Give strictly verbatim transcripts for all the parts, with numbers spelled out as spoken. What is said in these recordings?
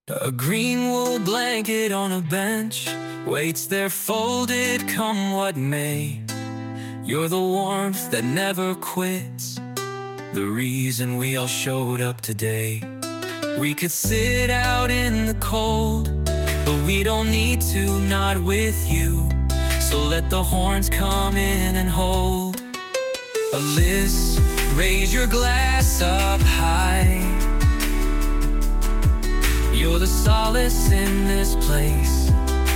A green wool blanket on a bench waits there folded, come what may. You're the warmth that never quits, the reason we all showed up today. We could sit out in the cold, but we don't need to, not with you. So let the horns come in and hold. Alyss, raise your glass up high. You're the solace in this place.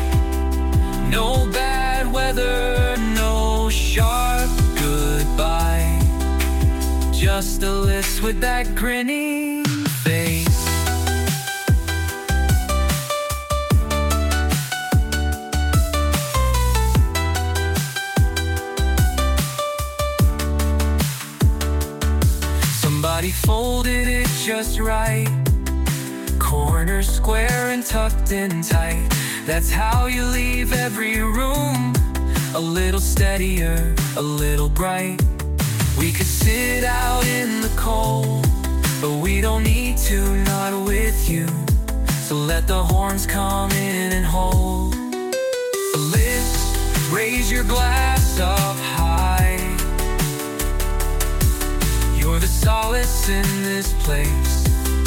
No bad weather, no sharp goodbye, just Alyss with that grinning face. Somebody folded it just right, corner square and tucked in tight. That's how you leave every room, a little steadier, a little bright. We could sit out in the cold, but we don't need to, not with you. So let the horns come in and hold. Alyss, raise your glass up high. You're the solace in this place.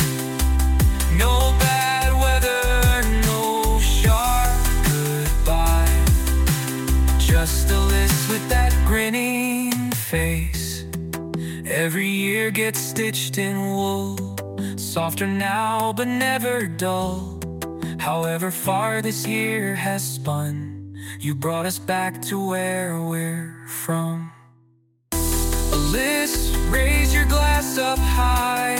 No bad weather, no sharp goodbye, just Alyss with that grinning face. Every year gets stitched in wool, softer now but never dull. However far this year has spun, you brought us back to where we're from. Alyss, raise your glass up high.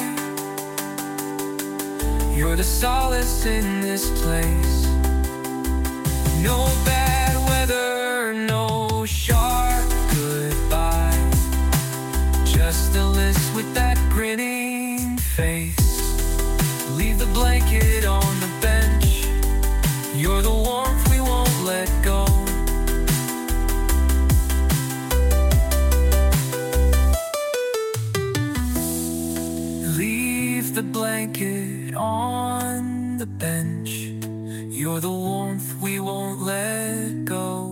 You're the solace in this place. No bad weather, no sharp goodbye, just Alyss with that grinning face. Leave the blanket on the bench. You're the warmth we won't let go. Leave the blanket on the bench. You're the warmth we won't let go.